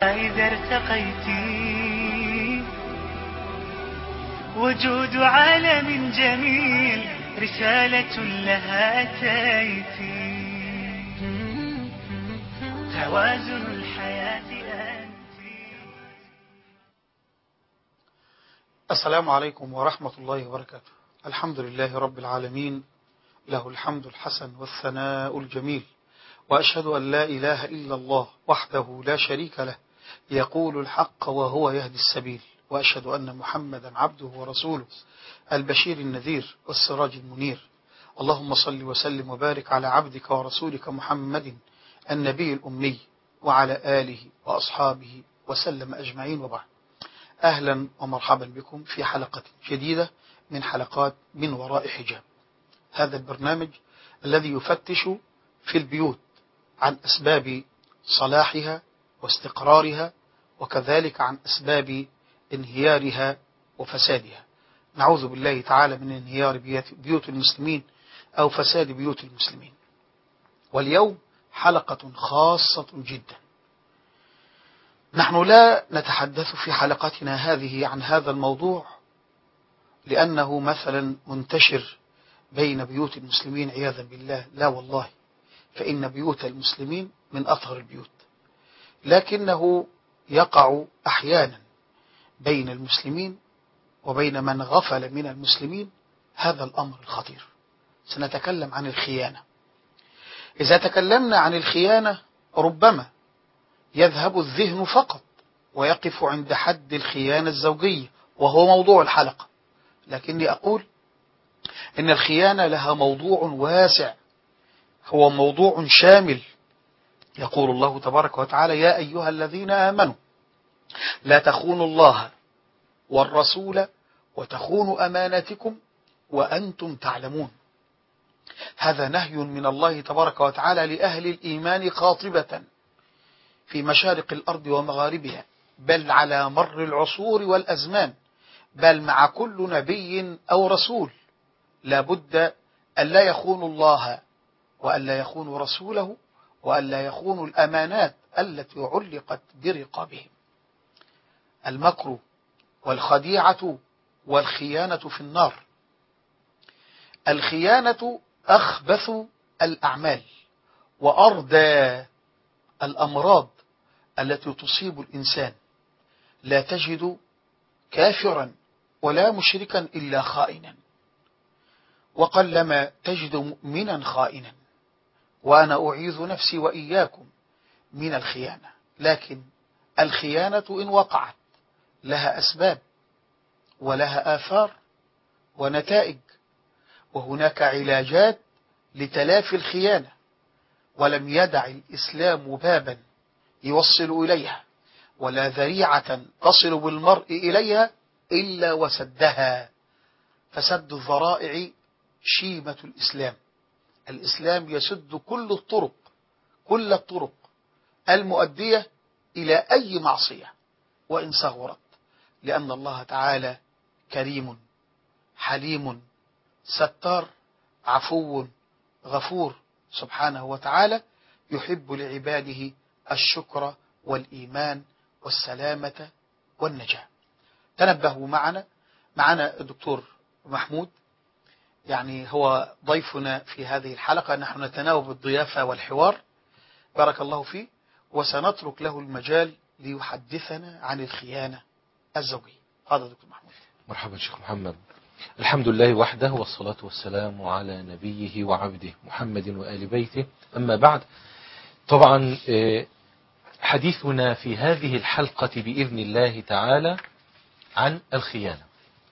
إذا ارتقيت وجود عالم جميل رسالة لها أتيت توازن الحياة أنت. السلام عليكم ورحمة الله وبركاته. الحمد لله رب العالمين، له الحمد الحسن والثناء الجميل، وأشهد أن لا إله إلا الله وحده لا شريك له يقول الحق وهو يهدي السبيل، وأشهد أن محمدا عبده ورسوله البشير النذير والسراج المنير. اللهم صل وسلم وبارك على عبدك ورسولك محمد النبي الأمي وعلى آله وأصحابه وسلم أجمعين، وبعد. أهلا ومرحبا بكم في حلقة جديدة من حلقات من وراء حجاب، هذا البرنامج الذي يفتش في البيوت عن أسباب صلاحها واستقرارها، وكذلك عن أسباب انهيارها وفسادها. نعوذ بالله تعالى من انهيار بيوت المسلمين أو فساد بيوت المسلمين. واليوم حلقة خاصة جدا. نحن لا نتحدث في حلقتنا هذه عن هذا الموضوع لأنه مثلا منتشر بين بيوت المسلمين عياذا بالله، لا والله، فإن بيوت المسلمين من أطهر البيوت، لكنه يقع أحيانا بين المسلمين وبين من غفل من المسلمين هذا الأمر الخطير. سنتكلم عن الخيانة. إذا تكلمنا عن الخيانة ربما يذهب الذهن فقط ويقف عند حد الخيانة الزوجية وهو موضوع الحلقة، لكني أقول إن الخيانة لها موضوع واسع، هو موضوع شامل. يقول الله تبارك وتعالى: يا أيها الذين آمنوا لا تخونوا الله والرسول وتخونوا أماناتكم وأنتم تعلمون. هذا نهي من الله تبارك وتعالى لأهل الإيمان قاطبة في مشارق الأرض ومغاربها، بل على مر العصور والأزمان، بل مع كل نبي أو رسول لا بد أن لا يخونوا الله وأن لا يخونوا رسوله وأن لا يخونوا الأمانات التي علقت برقابهم. المكر والخديعة والخيانة في النار. الخيانة أخبث الأعمال وأردى الأمراض التي تصيب الإنسان. لا تجد كافرا ولا مشركا إلا خائنا، وقلما تجد مؤمنا خائنا. وأنا أعيذ نفسي وإياكم من الخيانة. لكن الخيانة إن وقعت لها أسباب ولها آثار ونتائج، وهناك علاجات لتلافي الخيانة، ولم يدع الإسلام بابا يوصل إليها ولا ذريعة تصل بالمرء إليها إلا وسدها. فسد الذرائع شيمة الإسلام. الإسلام يسد كل الطرق المؤدية إلى أي معصية وإن صغرت، لأن الله تعالى كريم حليم ستار عفو غفور سبحانه وتعالى، يحب لعباده الشكر والإيمان والسلامة والنجاة. تنبهوا معنا الدكتور محمود، يعني هو ضيفنا في هذه الحلقة. نحن نتناوب الضيافة والحوار، بارك الله فيه، وسنترك له المجال ليحدثنا عن الخيانة الزوجية. هذا دكتور محمود. مرحبا شيخ محمد. الحمد لله وحده، والصلاة والسلام على نبيه وعبده محمد وآل بيته، أما بعد. طبعا حديثنا في هذه الحلقة بإذن الله تعالى عن الخيانة.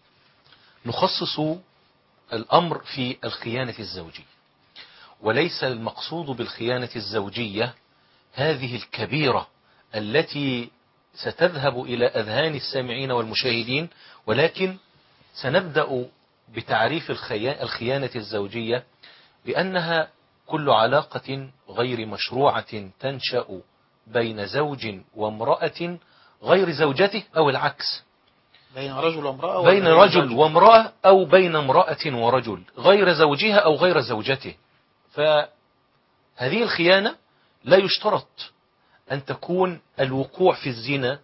نخصص الأمر في الخيانة الزوجية، وليس المقصود بالخيانة الزوجية هذه الكبيرة التي ستذهب إلى أذهان السامعين والمشاهدين، ولكن سنبدأ بتعريف الخيانة الزوجية بأنها كل علاقة غير مشروعة تنشأ بين زوج وامرأة غير زوجته، أو العكس، بين رجل وامرأة، بين رجل وامرأة، أو بين امرأة ورجل غير زوجها أو غير زوجته. فهذه الخيانة لا يشترط أن تكون الوقوع في الزنا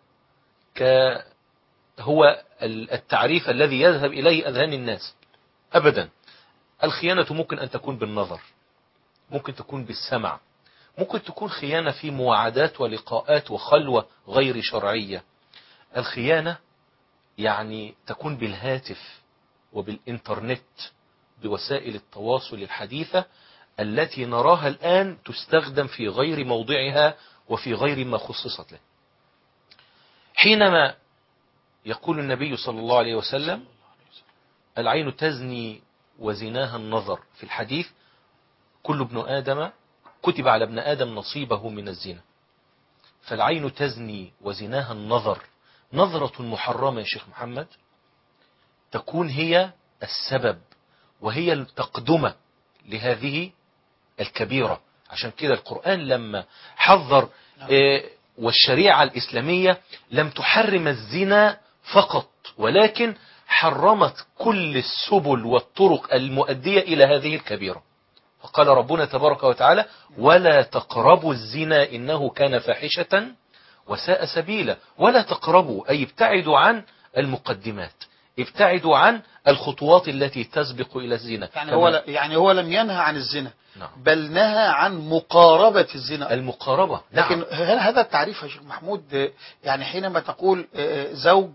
هو التعريف الذي يذهب إليه أذهان الناس. أبدا. الخيانة ممكن أن تكون بالنظر، ممكن تكون بالسمع، ممكن تكون خيانة في مواعدات ولقاءات وخلوة غير شرعية. الخيانة يعني تكون بالهاتف وبالإنترنت، بوسائل التواصل الحديثة التي نراها الآن تستخدم في غير موضعها وفي غير ما خصصت له. حينما يقول النبي صلى الله عليه وسلم العين تزني وزناها النظر في الحديث، كل ابن آدم كتب على ابن آدم نصيبه من الزنا. فالعين تزني وزناها النظر، نظرة محرمة يا شيخ محمد تكون هي السبب وهي التقدمة لهذه الكبيرة. عشان كده القرآن لما حذر والشريعة الإسلامية لم تحرم الزنا فقط، ولكن حرمت كل السبل والطرق المؤدية إلى هذه الكبيرة. فقال ربنا تبارك وتعالى ولا تقربوا الزنا إنه كان فاحشة وساء سبيلا. ولا تقربوا أي ابتعدوا عن المقدمات، ابتعدوا عن الخطوات التي تسبق إلى الزنا. يعني هو لم ينهى عن الزنا، نعم. بل نهى عن مقاربة الزنا. المقاربة. لكن نعم. هذا التعريف يا شيخ محمود، يعني حينما تقول زوج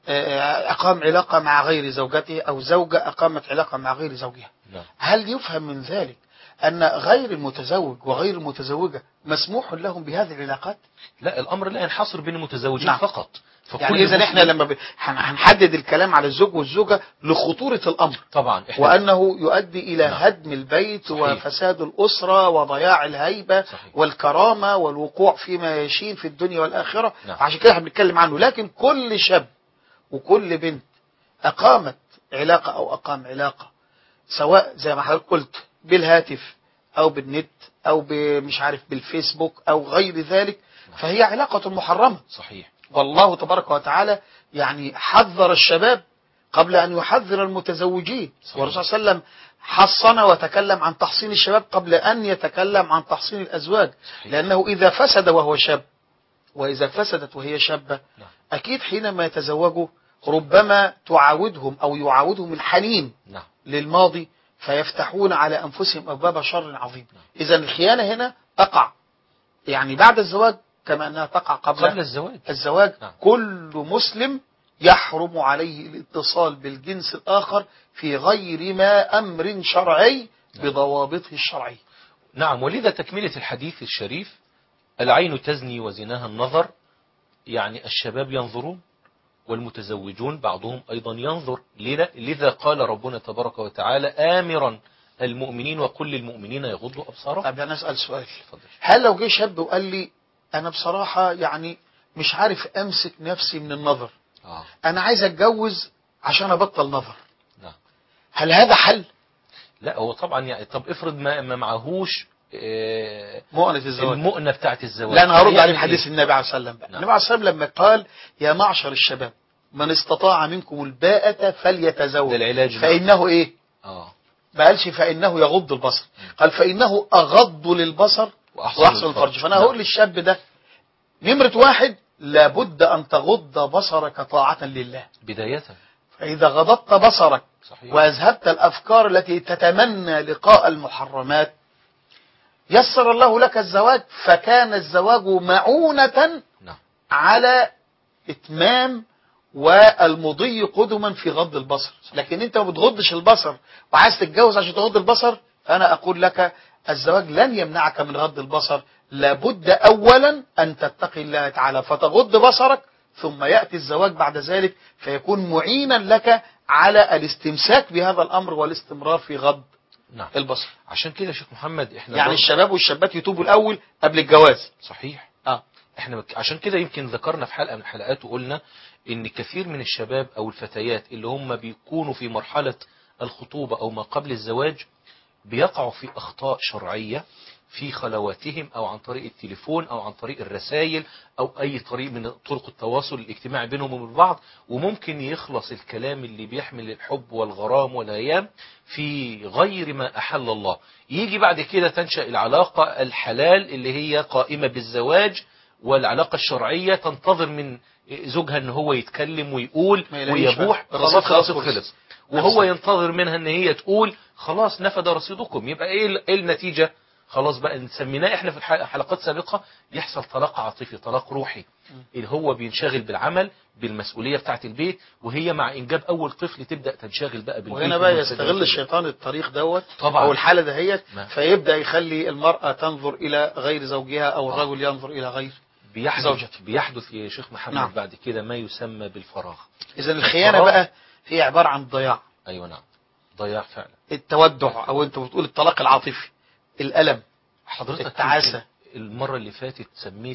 أقام علاقة مع غير زوجته أو زوجة أقامت علاقة مع غير زوجها، نعم. هل يفهم من ذلك أن غير المتزوج وغير المتزوجة مسموح لهم بهذه العلاقات؟ لا، الأمر لا ينحصر بين المتزوجين نعم. فقط. يعني إذا إحنا لما هنحدد الكلام على الزوج والزوجة لخطورة الأمر طبعا وأنه يؤدي إلى نعم. هدم البيت صحيح. وفساد الأسرة وضياع الهيبة صحيح. والكرامة والوقوع فيما يشين في الدنيا والآخرة. نعم. عشان كده احنا بنتكلم عنه. لكن كل شاب وكل بنت أقامت علاقة أو أقام علاقة، سواء زي ما حضرتك قلت بالهاتف أو بالنت أو مش عارف بالفيسبوك أو غير ذلك، فهي علاقة محرمة. صحيح. والله تبارك وتعالى يعني حذر الشباب قبل أن يحذر المتزوجين. والرسول صلى الله عليه وسلم حصن وتكلم عن تحصين الشباب قبل أن يتكلم عن تحصين الأزواج. صحيح. لأنه إذا فسد وهو شاب وإذا فسدت وهي شابة أكيد حينما يتزوجوا ربما تعاودهم أو يعاودهم الحنين للماضي فيفتحون على أنفسهم أبواب شر عظيم. إذا الخيانة هنا تقع يعني بعد الزواج كما أنها تقع قبل الزواج. كل مسلم يحرم عليه الاتصال بالجنس الآخر في غير ما أمر شرعي بضوابطه الشرعية. نعم. ولذا تكملة الحديث الشريف العين تزني وزناها النظر، يعني الشباب ينظرون والمتزوجون بعضهم أيضا ينظر. لذا قال ربنا تبارك وتعالى آمرا المؤمنين وقل للمؤمنين يغضوا أبصارهم. طب أنا أسأل سؤال، هل لو جه شاب وقال لي أنا بصراحة يعني مش عارف أمسك نفسي من النظر، أنا عايز أتجوز عشان أبطل نظر، هل هذا حل؟ لا، هو طبعا يعني طب افرض ما معهوش مؤنة الزواج، المؤنة بتاعت الزواج. لا أنا هرد عليه بحديث النبي عليه الصلاة والسلام. النبي عليه الصلاة والسلام لما قال يا معشر الشباب من استطاع منكم الباءة فليتزوج، فإنه إيه؟ ما قالش فإنه يغض البصر، قال فإنه أغض للبصر وأحسن الفرج. فأنا هقول للشاب ده نمرة واحد لابد أن تغض بصرك طاعة لله بداية. فإذا غضضت بصرك صحيح. وأذهبت الأفكار التي تتمنى لقاء المحرمات يسر الله لك الزواج، فكان الزواج معونة على إتمام والمضي قدما في غض البصر. لكن انت ما بتغضش البصر وعايز تتجوز عشان تغض البصر، فأنا أقول لك الزواج لن يمنعك من غض البصر، لابد أولا أن تتقي الله تعالى فتغض بصرك، ثم يأتي الزواج بعد ذلك فيكون معينا لك على الاستمساك بهذا الأمر والاستمرار في غض البصر. عشان كده شيخ محمد احنا يعني الشباب والشابات يتوبوا الأول قبل الجواز. صحيح. احنا عشان كده يمكن ذكرنا في حلقة من الحلقات وقلنا ان كثير من الشباب او الفتيات اللي هم بيكونوا في مرحلة الخطوبة او ما قبل الزواج بيقعوا في اخطاء شرعية في خلواتهم او عن طريق التليفون او عن طريق الرسائل او اي طريق من طرق التواصل الاجتماعي بينهم وبين بعض، وممكن يخلص الكلام اللي بيحمل الحب والغرام والهيام في غير ما احل الله. يجي بعد كده تنشأ العلاقة الحلال اللي هي قائمة بالزواج والعلاقة الشرعية تنتظر من زوجها ان هو يتكلم ويقول ما يلاقيش ويبوح، بقى. خلاص رصيد رصيد خلص. خلص، وهو ينتظر منها ان هي تقول خلاص نفد رصيدكم. يبقى ايه النتيجة؟ خلاص بقى سميناه احنا في حلقات سابقة يحصل طلاق عاطفي، طلاق روحي، اللي هو بينشغل بالعمل بالمسؤولية بتاعة البيت، وهي مع انجاب اول طفل تبدأ تنشغل بقى بالبيت. وهنا بقى يستغل الشيطان الطريق دوت طبعا. او الحالة دهيت، ما. فيبدأ يخلي المرأة تنظر الى غير زوجها او الرجل ينظر الى غير زوجته. بيحدث يا شيخ محمد نعم. بعد كده ما يسمى بالفراغ. اذا الخيانة بقى هي عبارة عن ضياع. ايوه نعم، ضياع فعلا. التودع او انت بتقول الطلاق العاطفي، الألم، حضرتك التعاسة. المرة اللي فاتت سميت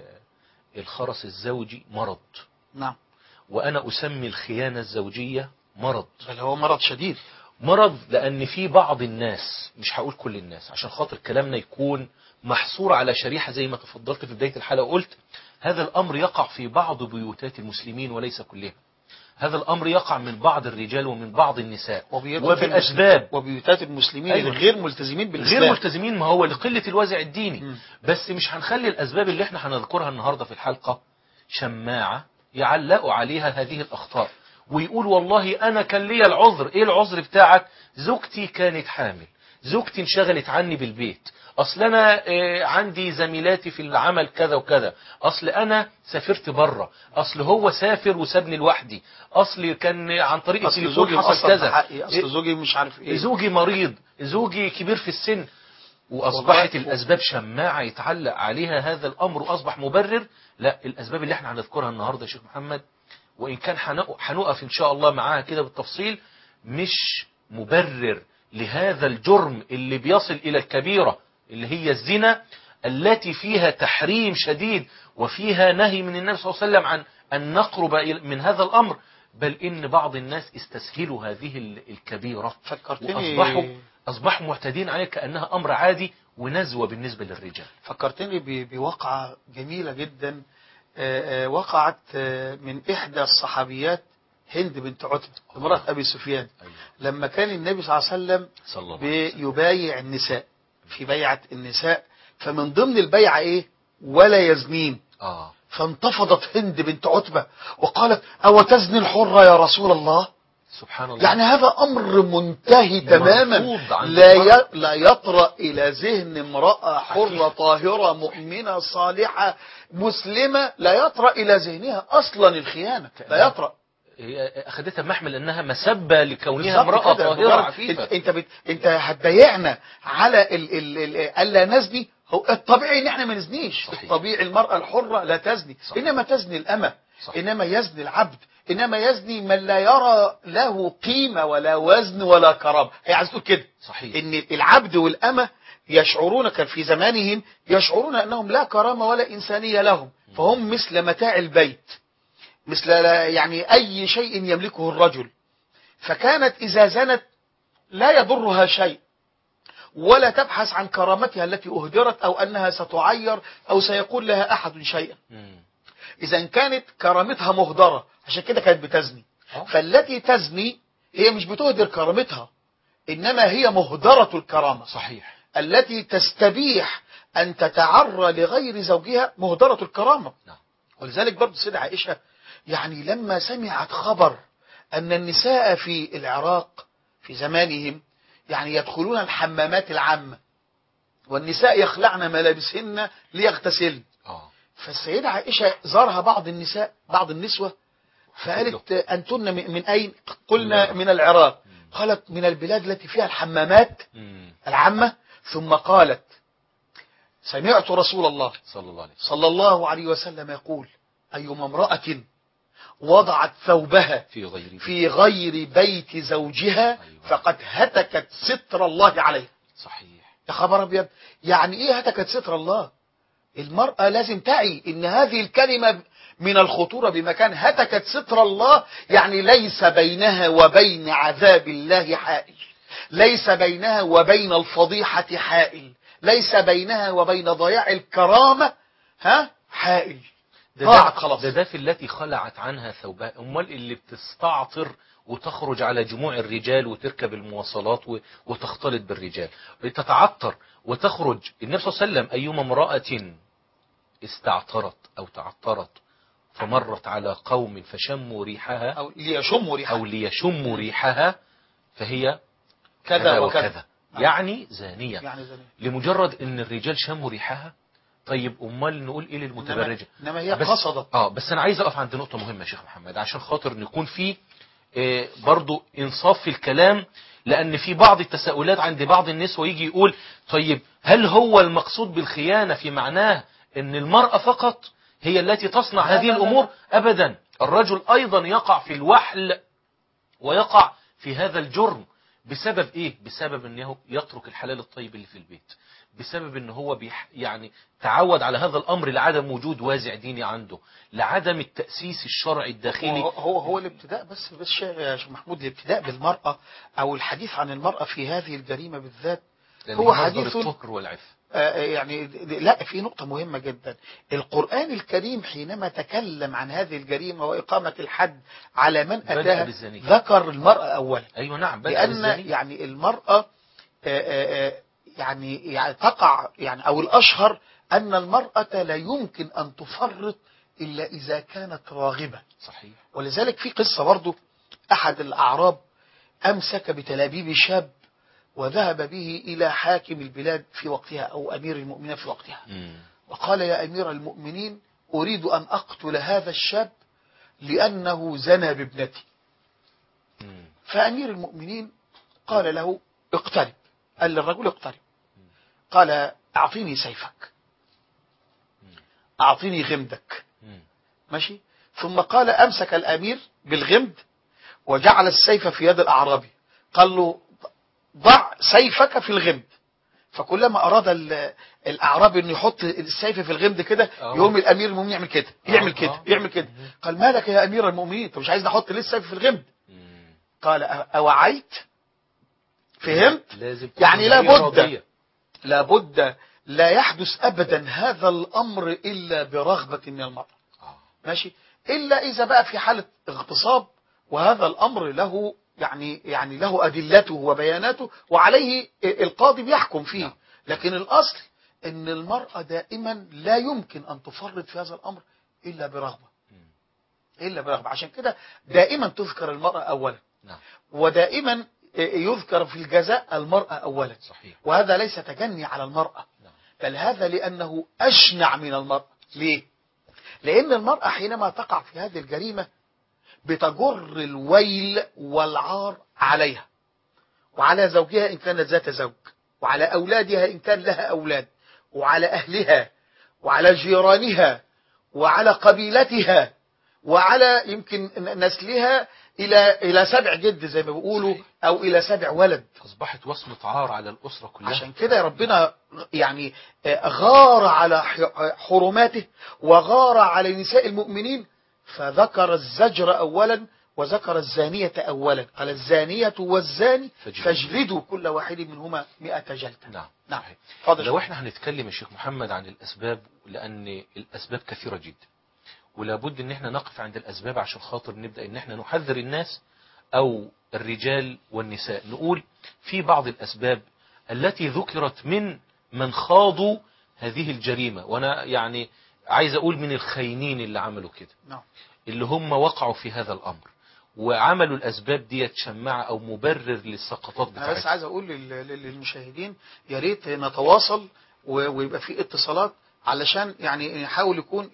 الخرس الزوجي مرض، نعم، وأنا أسمي الخيانة الزوجية مرض. بل هو مرض شديد. مرض لأن في بعض الناس، مش هقول كل الناس عشان خاطر كلامنا يكون محصور على شريحة زي ما تفضلت في بداية الحلقة وقلت هذا الأمر يقع في بعض بيوتات المسلمين وليس كلها. هذا الأمر يقع من بعض الرجال ومن بعض النساء وبأسباب. وبيوتات المسلمين أيوة. الغير ملتزمين بالإسلام، غير ملتزمين، ما هو لقلة الوازع الديني. بس مش هنخلي الأسباب اللي احنا هنذكرها النهاردة في الحلقة شماعة يعلقوا عليها هذه الأخطاء ويقول والله أنا كان لي العذر. إيه العذر بتاعك؟ زوجتي كانت حامل، زوجتي انشغلت عني بالبيت، أصل أنا عندي زميلاتي في العمل كذا وكذا، أصل أنا سافرت بره، أصل هو سافر وسابني لوحدي، أصل كان عن طريق التليفون حصل كذا، أصل زوجي مش عارف إيه، زوجي مريض، زوجي كبير في السن. وأصبحت الأسباب شماعة يتعلق عليها هذا الأمر وأصبح مبرر. لا، الأسباب اللي احنا هنذكرها النهاردة يا شيخ محمد وإن كان هنقف إن شاء الله معاها كده بالتفصيل مش مبرر لهذا الجرم اللي بيصل إلى الكبيرة اللي هي الزنا، التي فيها تحريم شديد وفيها نهي من النبي صلى الله عليه وسلم عن أن نقرب من هذا الأمر، بل إن بعض الناس استسهلوا هذه الكبيرة وأصبحوا معتدين عليها كأنها أمر عادي ونزوة بالنسبة للرجال. فكرتني بواقعة جميلة جدا وقعت من إحدى الصحابيات هند بنت عتبة امرأة أبي سفيان. لما كان النبي صلى الله عليه وسلم بيبايع النساء في بيعة النساء، فمن ضمن البيعة إيه؟ ولا يزنين. فانتفضت هند بنت عتبة وقالت أو تزني الحرة يا رسول الله؟ سبحان الله. يعني هذا أمر منتهي تماما، لا يطرأ إلى ذهن امرأة حرة طاهرة مؤمنة صالحة مسلمة، لا يطرأ إلى ذهنها أصلا الخيانة، لا يطرأ. هي أخذتها محمل أنها مسبة لكونها امرأة طاهرة عفيفة. أنت هتبايعنا على ألا نزني؟ هو الطبيعي ان احنا ما نزنيش. الطبيعي المرأة الحرة لا تزني. انما تزني الأمة، انما يزني العبد، انما يزني من لا يرى له قيمة ولا وزن ولا كرامة. هي عايز تقول كده صحيح. ان العبد والأمة يشعرون، كان في زمانهم يشعرون انهم لا كرامة ولا إنسانية لهم، فهم مثل متاع البيت، مثل يعني اي شيء يملكه الرجل. فكانت اذا زنت لا يضرها شيء ولا تبحث عن كرامتها التي أهدرت أو أنها ستعير أو سيقول لها أحد شيئا. إذا كانت كرامتها مهدرة عشان كده كانت بتزني. فالتي تزني هي مش بتهدر كرامتها، إنما هي مهدرة الكرامة. صحيح. التي تستبيح أن تتعرى لغير زوجها مهدرة الكرامة. ولذلك برضه السيدة عائشة يعني لما سمعت خبر أن النساء في العراق في زمانهم يعني يدخلون الحمامات العامة والنساء يخلعن ملابسهن ليغتسلن، فالسيدة عائشة زارها بعض النساء بعض النسوة فقالت أنتن من أين؟ قلنا من العراق. قالت من البلاد التي فيها الحمامات العامة. ثم قالت سمعت رسول الله صلى الله عليه وسلم يقول أيما امرأة وضعت ثوبها في غير بيت زوجها فقد هتكت ستر الله عليه. صحيح. يا خبر أبيض، يعني إيه هتكت ستر الله؟ المرأة لازم تعي إن هذه الكلمة من الخطورة بمكان. هتكت ستر الله يعني ليس بينها وبين عذاب الله حائل، ليس بينها وبين الفضيحة حائل، ليس بينها وبين ضياع الكرامة حائل. ده في التي خلعت عنها ثوبها. امال اللي بتستعطر وتخرج على جموع الرجال وتركب المواصلات وتختلط بالرجال، تتعطر وتخرج. النبي صلى الله عليه وسلم أيما امرأة استعطرت أو تعطرت فمرت على قوم فشموا ريحها أو ليشموا ريحها فهي كذا وكذا. يعني زانية. يعني زانية لمجرد ان الرجال شموا ريحها. طيب امال نقول ايه للمتبرجة؟ إنما هي قصدت. بس انا عايز اقف عند نقطة مهمة يا شيخ محمد عشان خاطر نكون في برضو انصاف في الكلام، لان في بعض التساؤلات عند بعض النسوة يجي يقول طيب هل هو المقصود بالخيانة في معناه ان المرأة فقط هي التي تصنع هذه الامور؟ ابدا، الرجل ايضا يقع في الوحل ويقع في هذا الجرم. بسبب ايه؟ بسبب انه يترك الحلال الطيب اللي في البيت، بسبب ان هو يعني تعود على هذا الامر لعدم وجود وازع ديني عنده، لعدم التأسيس الشرعي الداخلي. هو الابتداء بس يا شيخ محمود، الابتداء بالمرأة او الحديث عن المرأة في هذه الجريمة بالذات هو حديث الطهر والعفة. يعني لا، في نقطة مهمة جدا. القرآن الكريم حينما تكلم عن هذه الجريمة وإقامة الحد على من أتاها ذكر المرأة أولا. أيوة نعم، لأن يعني المرأة يعني تقع يعني، أو الأشهر أن المرأة لا يمكن أن تفرط إلا إذا كانت راغبة. صحيح. ولذلك في قصة برضو، أحد الأعراب أمسك بتلابيب شاب وذهب به إلى حاكم البلاد في وقتها أو أمير المؤمنين في وقتها. وقال يا أمير المؤمنين أريد أن أقتل هذا الشاب لأنه زنى بابنتي. فأمير المؤمنين قال له اقترب، قال للرجل اقترب، قال أعطيني سيفك، أعطيني غمدك. ماشي. ثم قال أمسك الأمير بالغمد وجعل السيف في يد الأعرابي، قال له ضع سيفك في الغمد. فكلما أراد الأعرابي أن يحط السيف في الغمد كده يقوم الأمير المؤمنين يعمل كده، يعمل كده، يعمل كده. قال ما لك يا أمير المؤمنين، أنت مش عايز نحط ليه السيف في الغمد؟ قال أوعيت؟ فهمت؟ يعني لابد لا يحدث أبدا هذا الأمر إلا برغبة من المرأة. ماشي. إلا إذا بقى في حالة اغتصاب، وهذا الأمر له يعني له أدلته وبياناته وعليه القاضي بيحكم فيه. لكن الأصل أن المرأة دائما لا يمكن أن تفرط في هذا الأمر إلا برغبة. عشان كده دائما تذكر المرأة أولا. ودائما يذكر في الجزاء المرأة أولا. صحيح. وهذا ليس تجني على المرأة، بل هذا لأنه أشنع من المرأة. ليه؟ لأن المرأة حينما تقع في هذه الجريمة بتجر الويل والعار عليها وعلى زوجها إن كانت ذات زوج، وعلى أولادها إن كان لها أولاد، وعلى أهلها، وعلى جيرانها، وعلى قبيلتها، وعلى يمكن نسلها إلى 7 جد زي ما بيقولوا، أو إلى 7 ولد. أصبحت وصمة عار على الأسرة كلها. عشان كده ربنا يعني غار على حرماته وغار على نساء المؤمنين، فذكر الزجر أولا وذكر الزانية أولا. قال الزانية والزاني فاجلدوا كل واحد منهما 100 جلدة. نعم. لو احنا هنتكلم يا شيخ محمد عن الأسباب، لأن الأسباب كثيرة جدا، ولا بد ان احنا نقف عند الأسباب عشان خاطر نبدأ ان احنا نحذر الناس أو الرجال والنساء. نقول في بعض الأسباب التي ذكرت من خاضوا هذه الجريمة، وأنا يعني عايز أقول من الخاينين اللي عملوا كده، اللي هم وقعوا في هذا الأمر وعملوا الأسباب دي شماعة أو مبرر للسقطات بتاعتهم. أنا بس عايز أقول للمشاهدين يا ريت نتواصل ويبقى في اتصالات، علشان يعني نحاول يكون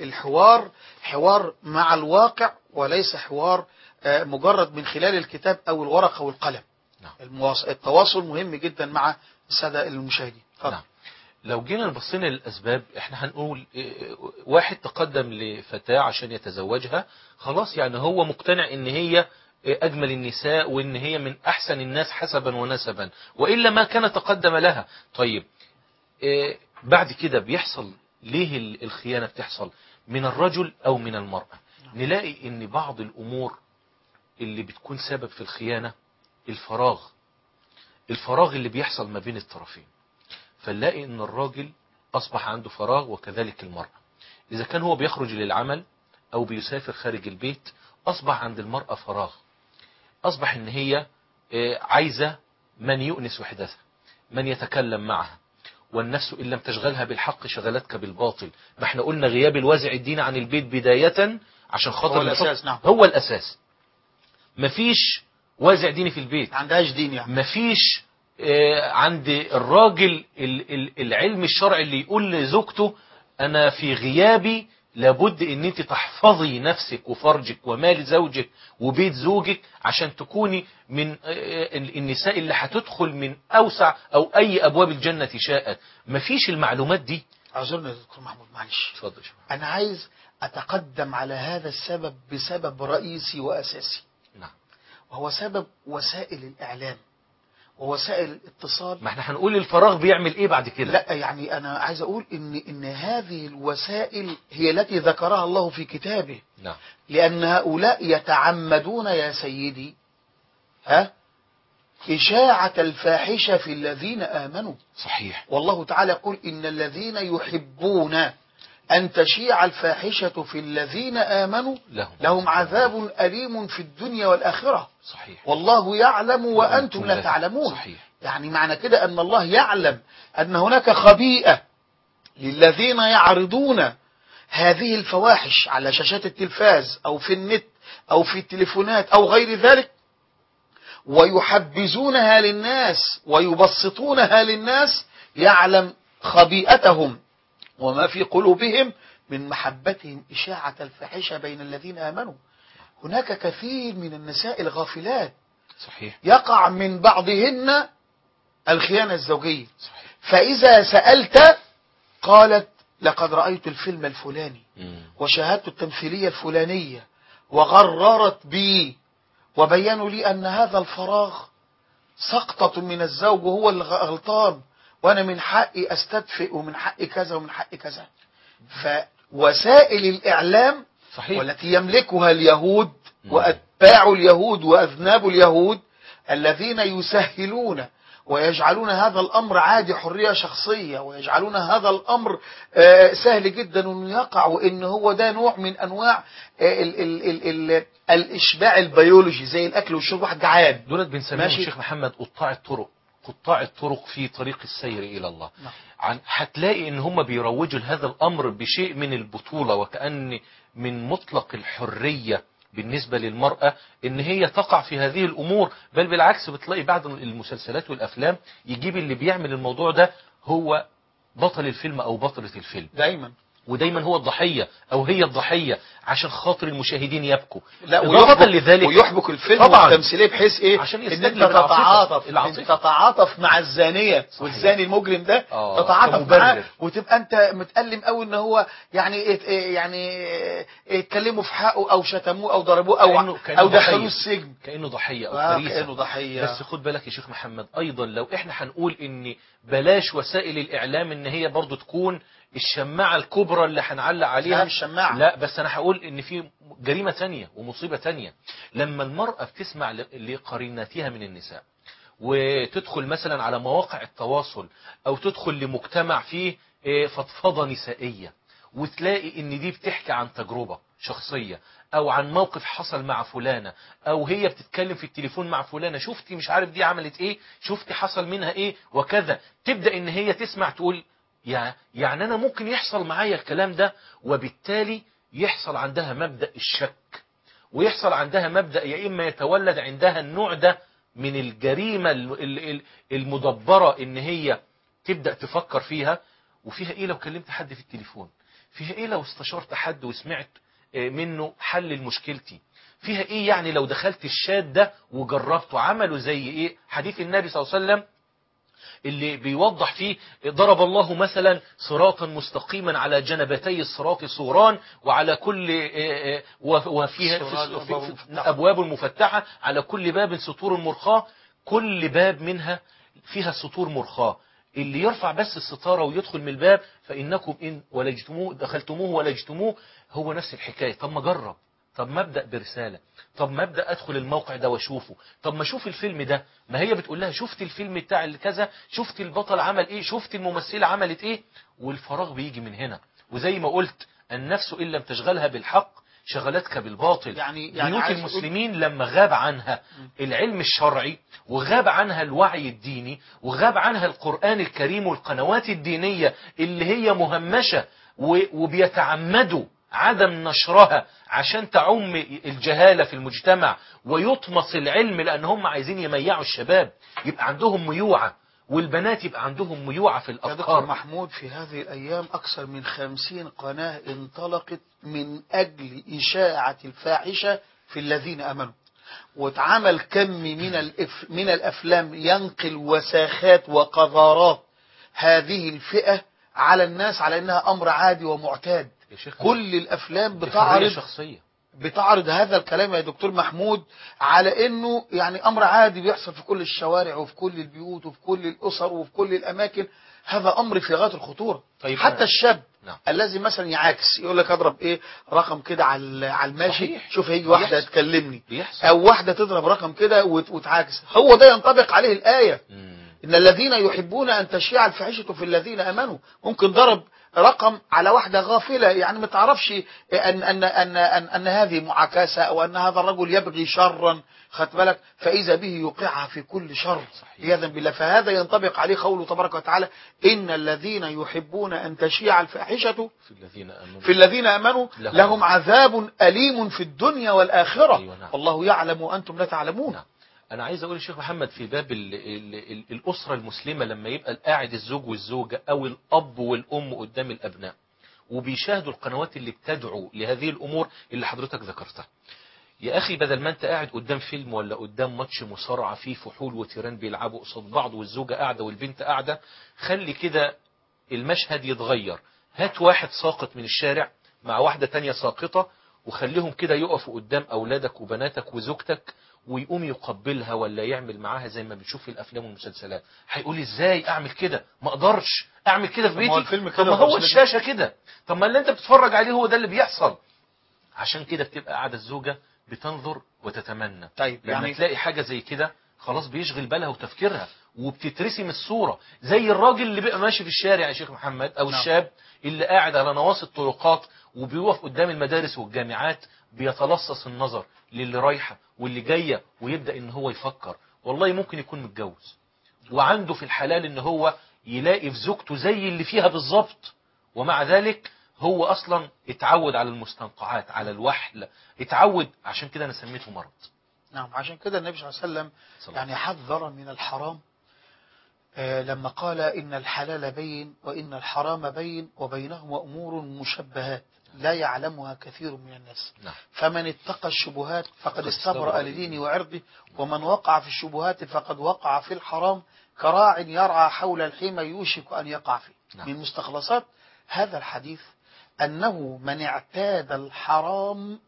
الحوار مع الواقع، وليس حوار مجرد من خلال الكتاب أو الورقة والقلم. التواصل مهم جدا مع السادة المشاهدين. نعم. لو جينا نبصينا للأسباب، احنا هنقول واحد تقدم لفتاة عشان يتزوجها، خلاص يعني هو مقتنع ان هي أجمل النساء وان هي من أحسن الناس حسبا ونسبا، وإلا ما كان تقدم لها. طيب بعد كده بيحصل ليه الخيانة؟ بتحصل من الرجل أو من المرأة. نلاقي ان بعض الأمور اللي بتكون سبب في الخيانة الفراغ اللي بيحصل ما بين الطرفين. فنلاقي ان الراجل أصبح عنده فراغ، وكذلك المرأة. إذا كان هو بيخرج للعمل أو بيسافر خارج البيت، أصبح عند المرأة فراغ، أصبح ان هي عايزة من يؤنس وحدتها، من يتكلم معها. والنفس إن لم تشغلها بالحق شغلتك بالباطل. ما احنا قلنا غياب الوازع الديني عن البيت بداية عشان خاطر هو الأساس. نعم. هو الأساس. مفيش وازع ديني في البيت، ما عندهاش دين يعني. مفيش عند الراجل العلم الشرعي اللي يقول لزوجته أنا في غيابي لابد ان انت تحفظي نفسك وفرجك ومال زوجك وبيت زوجك عشان تكوني من النساء اللي هتدخل من اوسع او اي ابواب الجنة شاءت. مفيش المعلومات دي. اعذرني يا دكتور محمود معلش، اتفضل. انا عايز اتقدم على هذا السبب بسبب رئيسي واساسي. نعم. وهو سبب وسائل الاعلام ووسائل الاتصال. ما احنا هنقول الفراغ بيعمل ايه بعد كده. لا يعني انا عايز اقول ان هذه الوسائل هي التي ذكرها الله في كتابه. نعم. لان هؤلاء يتعمدون يا سيدي إشاعة الفاحشة في الذين آمنوا. صحيح. والله تعالى يقول إن الذين يحبون أن تشيع الفاحشة في الذين آمنوا لهم عذاب أليم في الدنيا والآخرة. صحيح. والله يعلم وأنتم لا تعلمون. صحيح. يعني معنى كده أن الله يعلم أن هناك خبيئة للذين يعرضون هذه الفواحش على شاشات التلفاز أو في النت أو في التليفونات أو غير ذلك، ويحبزونها للناس ويبسطونها للناس. يعلم خبيئتهم وما في قلوبهم من محبتهم إشاعة الفاحشة بين الذين آمنوا. هناك كثير من النساء الغافلات صحيح. يقع من بعضهن الخيانة الزوجية. صحيح. فإذا سألت قالت لقد رأيت الفيلم الفلاني وشاهدت التمثيلية الفلانية وغررت بي وبينوا لي أن هذا الفراغ سقطة من الزوج وهو الغلطان وأنا من حقي أستدفئ ومن حقي كذا ومن حقي كذا. فوسائل الإعلام صحيح. والتي يملكها اليهود وأتباع اليهود وأذناب اليهود الذين يسهلون ويجعلون هذا الأمر عادي حرية شخصية ويجعلون هذا الأمر سهل جدا أنه يقع وإن هو ده نوع من أنواع الإشباع البيولوجي زي الأكل والشرب. واحد جعان دولت بنسميهم شيخ محمد قطاع الطرق. قطاع الطرق في طريق السير إلى الله. هتلاقي ان هم بيروجوا لهذا الأمر بشيء من البطولة وكأن من مطلق الحرية بالنسبة للمرأة ان هي تقع في هذه الامور. بل بالعكس بتلاقي بعض المسلسلات والافلام يجيب اللي بيعمل الموضوع ده هو بطل الفيلم او بطلة الفيلم دايما، ودايما هو الضحية او هي الضحية عشان خاطر المشاهدين يبكوا. لا ويحبك الفيلم والتمثيلية بحيث ايه عشان ان انت تتعاطف مع الزانية والزاني المجرم ده تتعاطف معاه وتبقى انت متألم قوي ان هو يعني اتكلموا في حقه او شتموه او ضربوه او دخلوه السجن كأنه ضحية او كريسة. كأنه ضحية. بس خد بالك يا شيخ محمد ايضا لو احنا هنقول ان بلاش وسائل الاعلام ان هي برضو تكون الشماعة الكبرى اللي هنعلق عليها. الشماعة لا بس انا هقول ان في جريمة تانية ومصيبة تانية لما المرأة بتسمع لقريناتها من النساء وتدخل مثلا على مواقع التواصل او تدخل لمجتمع فيه فضفضة نسائية وتلاقي ان دي بتحكي عن تجربة شخصية او عن موقف حصل مع فلانة او هي بتتكلم في التليفون مع فلانة شفتي مش عارف دي عملت ايه شفتي حصل منها ايه وكذا. تبدأ ان هي تسمع تقول يعني أنا ممكن يحصل معايا الكلام ده وبالتالي يحصل عندها مبدأ الشك ويحصل عندها مبدأ يا إما يتولد عندها النوع ده من الجريمة المدبرة إن هي تبدأ تفكر فيها. وفيها إيه لو كلمت حد في التليفون؟ فيها إيه لو استشرت حد وسمعت منه حل لمشكلتي؟ فيها إيه يعني لو دخلت الشات ده وجربته عمله زي إيه؟ حديث النبي صلى الله عليه وسلم اللي بيوضح فيه ضرب الله مثلا صراطا مستقيما على جنبتي الصراط سوران وعلى كل وفيها أبواب مفتحة على كل باب سطور مرخاة. كل باب منها فيها سطور مرخاة. اللي يرفع بس الستارة ويدخل من الباب فإنكم إن ولجتموه دخلتموه ولجتموه هو نفس الحكاية. طب ما جرب، طب ما ابدأ برسالة، طب ما ابدأ ادخل الموقع ده واشوفه، طب ما اشوف الفيلم ده. ما هي بتقول لها شفت الفيلم بتاع الكذا، شفت البطل عمل ايه، شفت الممثلة عملت ايه. والفراغ بيجي من هنا. وزي ما قلت النفس ان لم تشغلها بالحق شغلتك بالباطل. يعني بيوت عايز المسلمين لما غاب عنها العلم الشرعي، وغاب عنها الوعي الديني، وغاب عنها القرآن الكريم والقنوات الدينية اللي هي مهمشة وبيتعمدوا عدم نشرها عشان تعم الجهالة في المجتمع ويطمس العلم، لأن هم عايزين يميعوا الشباب يبقى عندهم ميوعة، والبنات يبقى عندهم ميوعة في يا دكتور الأفكار. محمود، في هذه الأيام أكثر من 50 قناة انطلقت من أجل إشاعة الفاحشة في الذين أمنوا، واتعمل كم من الأفلام ينقل وساخات وقذارات هذه الفئة على الناس على أنها أمر عادي ومعتاد. يا شيخ كل الأفلام دي حرية بتعرض شخصية. بتعرض هذا الكلام يا دكتور محمود على انه يعني امر عادي بيحصل في كل الشوارع وفي كل البيوت وفي كل الاسر وفي كل الاماكن. هذا امر في غاية الخطورة. طيب حتى الشاب نعم. الذي مثلا يعاكس يقول لك اضرب ايه رقم كده على الماشي، صحيح. شوف هيجي واحدة بيحصل. تكلمني بيحصل. او واحدة تضرب رقم كده وتعاكس. هو ده ينطبق عليه الآية إن الذين يحبون أن تشيع الفاحشة في الذين آمنوا. ممكن ضرب رقم على واحدة غافلة يعني ما تعرفش أن هذه معاكسة أو أن هذا الرجل يبغي شرا، خدت بالك، فإذا به يوقعها في كل شر عياذا بالله. فهذا ينطبق عليه قوله تبارك وتعالى إن الذين يحبون أن تشيع الفاحشة في الذين آمنوا لهم عذاب أليم في الدنيا والآخرة. أيوة نعم. والله يعلم وأنتم لا تعلمون. نعم. أنا عايز أقول الشيخ محمد في باب الأسرة المسلمة لما يبقى قاعد الزوج والزوجة أو الأب والأم قدام الأبناء وبيشاهدوا القنوات اللي بتدعو لهذه الأمور اللي حضرتك ذكرتها، يا أخي بدل ما أنت قاعد قدام فيلم ولا قدام ماتش مصارعة فيه فحول وتيران بيلعبوا قصاد بعض والزوجة قاعدة والبنت قاعدة، خلي كده المشهد يتغير. هات واحد ساقط من الشارع مع واحدة تانية ساقطة وخليهم كده يقفوا قدام أولادك وبناتك وزوجتك ويقوم يقبلها ولا يعمل معاها زي ما بنشوف في الافلام والمسلسلات. هيقول ازاي اعمل كده؟ ما اقدرش اعمل كده في بيتي. طب ما هو الشاشه كده، طب ما اللي انت بتتفرج عليه هو ده اللي بيحصل. عشان كده بتبقى قاعده الزوجه بتنظر وتتمنى. طيب لما يعني تلاقي حاجه زي كده خلاص بيشغل بالها وتفكيرها وبتترسم الصورة زي الراجل اللي بقى ماشي في الشارع يا شيخ محمد او الشاب اللي قاعد على نواصي الطرقات وبيوقف قدام المدارس والجامعات بيتلصص النظر للي رايحة واللي جاية ويبدأ ان هو يفكر والله ممكن يكون متجوز وعنده في الحلال ان هو يلاقي في زوجته زي اللي فيها بالظبط، ومع ذلك هو اصلا اتعود على المستنقعات على الوحل، اتعود. عشان كده انا سميته مرض. نعم، عشان كده النبي صلى الله عليه وسلم يعني حذر من الحرام لما قال إن الحلال بين وإن الحرام بين وبينهما أمور مشبهات لا يعلمها كثير من الناس. فمن اتقى الشبهات فقد استبرأ لدينه وعرضه، ومن وقع في الشبهات فقد وقع في الحرام كراع يرعى حول الحمى يوشك أن يقع فيه. من مستخلصات هذا الحديث أنه من اعتاد الحرام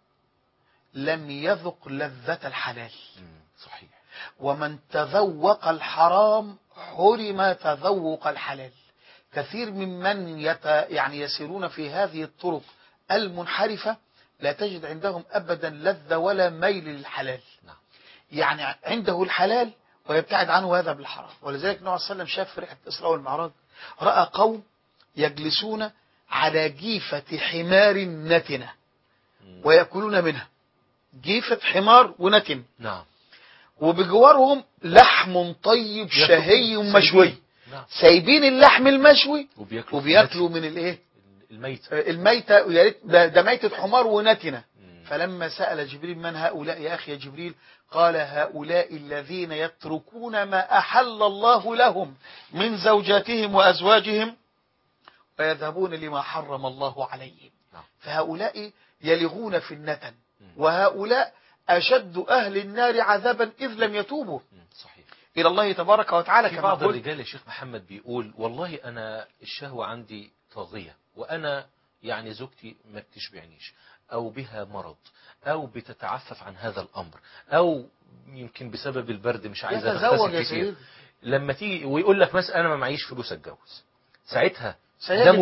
لم يذق لذة الحلال. صحيح. ومن تذوق الحرام حرم تذوق الحلال. كثير ممن يعني يسيرون في هذه الطرق المنحرفة لا تجد عندهم أبدا لذة ولا ميل للحلال. يعني عنده الحلال ويبتعد عنه هذا بالحرام. ولذلك النبي صلى الله عليه وسلم شاف في رحلة الإسراء والمعراج رأى قوم يجلسون على جيفة حمار نتنة ويأكلون منها. جيفة حمار ونتن. نعم. وبجوارهم لحم طيب شهي مشوي. سايبين اللحم المشوي وبياكلوا من الايه الميتة. يا ريت ده ميتة حمار ونتنة. فلما سأل جبريل من هؤلاء يا أخي يا جبريل قال هؤلاء الذين يتركون ما أحل الله لهم من زوجاتهم وأزواجهم ويذهبون لما حرم الله عليهم. فهؤلاء يلغون في النتن، وهؤلاء أشد أهل النار عذابا إذ لم يتوبوا. صحيح. إلى الله تبارك وتعالى. في بعض الرجال يا شيخ محمد بيقول والله أنا الشهوة عندي طاغية وأنا يعني زوجتي ما بتشبعنيش أو بها مرض أو بتتعفف عن هذا الأمر أو يمكن بسبب البرد مش عايزة تغتسل كتير. لما تيجي ويقول لك مثلا أنا ما معيش فلوس أتجوز، ساعتها ده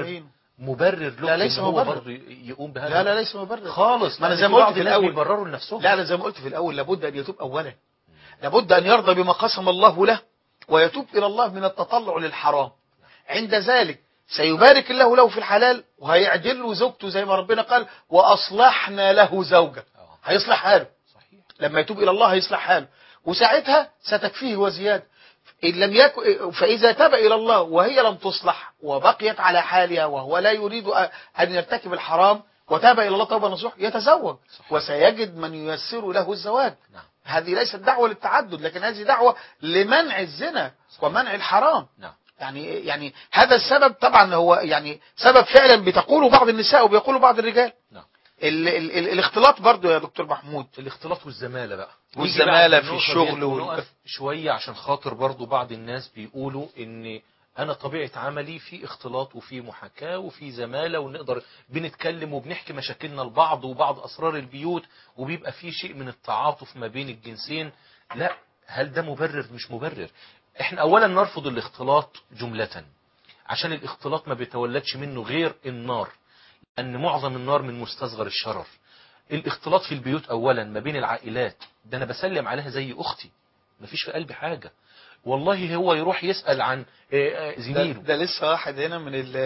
مبرر له. لا ليس مبرر. برضه يقوم بهذا. لا ليس مبرر خالص. ما أنا زي ما قلت في الأول بيبرروا لنفسهم. لا زي ما قلت في الأول لابد أن يتوب أولا، لابد أن يرضى بما قسم الله له ويتوب إلى الله من التطلع للحرام. عند ذلك سيبارك الله له في الحلال، وهيعدل له زوجته زي ما ربنا قال وأصلحنا له زوجة. هيصلح حاله صحيح. لما يتوب إلى الله، هيصلح حاله، وساعتها ستكفيه وزيادة. إن لم يكن، فإذا تاب إلى الله وهي لم تصلح وبقيت على حالها وهو لا يريد أن يرتكب الحرام وتاب إلى الله توبة نصوح، يتزوج وسيجد من ييسر له الزواج. نعم. هذه ليست دعوة للتعدد، لكن هذه دعوة لمنع الزنا ومنع الحرام. نعم. يعني هذا السبب طبعا هو يعني سبب فعلا بتقوله بعض النساء وبيقوله بعض الرجال. نعم. الاختلاط برضو يا دكتور محمود، الاختلاط والزمالة بقى، والزمالة في الشغل ونقف شوية عشان خاطر برضو بعض الناس بيقولوا ان انا طبيعة عملي في اختلاط وفي محاكاة وفي زمالة، ونقدر بنتكلم وبنحكي مشاكلنا لبعض وبعض اسرار البيوت، وبيبقى في شيء من التعاطف ما بين الجنسين. لا، هل ده مبرر؟ مش مبرر. احنا اولا نرفض الاختلاط جملة، عشان الاختلاط ما بيتولدش منه غير النار، أن معظم النار من مستصغر الشرر. الاختلاط في البيوت أولا ما بين العائلات، ده أنا بسلم عليها زي أختي، ما فيش في قلبي حاجة. والله هو يروح يسأل عن زميله. ده لسه واحد هنا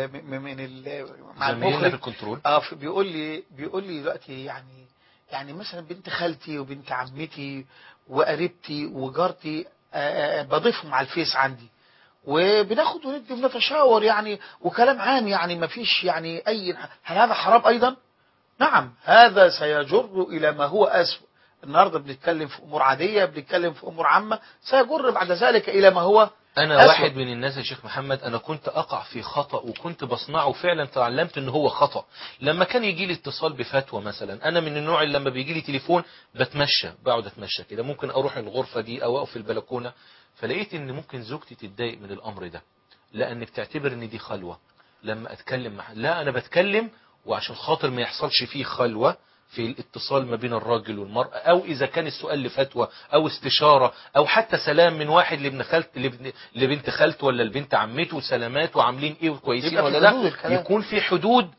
مع زميلنا في الكنترول بيقول لي دلوقتي يعني مثلا بنت خالتي وبنت عمتي وقريبتي وجارتي بضيفهم على الفيس عندي، وبناخد وندي بنتشاور يعني وكلام عام، يعني ما فيش يعني هل هذا حرام ايضا؟ نعم، هذا سيجر الى ما هو اسوء. النهارده بنتكلم في امور عاديه، بنتكلم في امور عامه، سيجر بعد ذلك الى ما هو أنا أسوأ. واحد من الناس يا شيخ محمد، أنا كنت أقع في خطأ وكنت بصنعه فعلا، تعلمت أنه هو خطأ. لما كان يجي لي اتصال بفتوى مثلا، أنا من النوع اللي لما بيجي لي تليفون بقعد أتمشى كده، ممكن أروح الغرفة دي أو أقف في البلكونة، فلقيت أن ممكن زوجتي تتضايق من الأمر ده، لأن بتعتبر أن دي خلوة. لما أتكلم لا، أنا بتكلم وعشان خاطر ما يحصلش فيه خلوة في الاتصال ما بين الراجل والمرأة، أو إذا كان السؤال لفتوى أو استشارة أو حتى سلام من واحد لبنت خالته ولا لبنت عمته، سلامات وعاملين إيه وكويسين ولا لا، يكون في حدود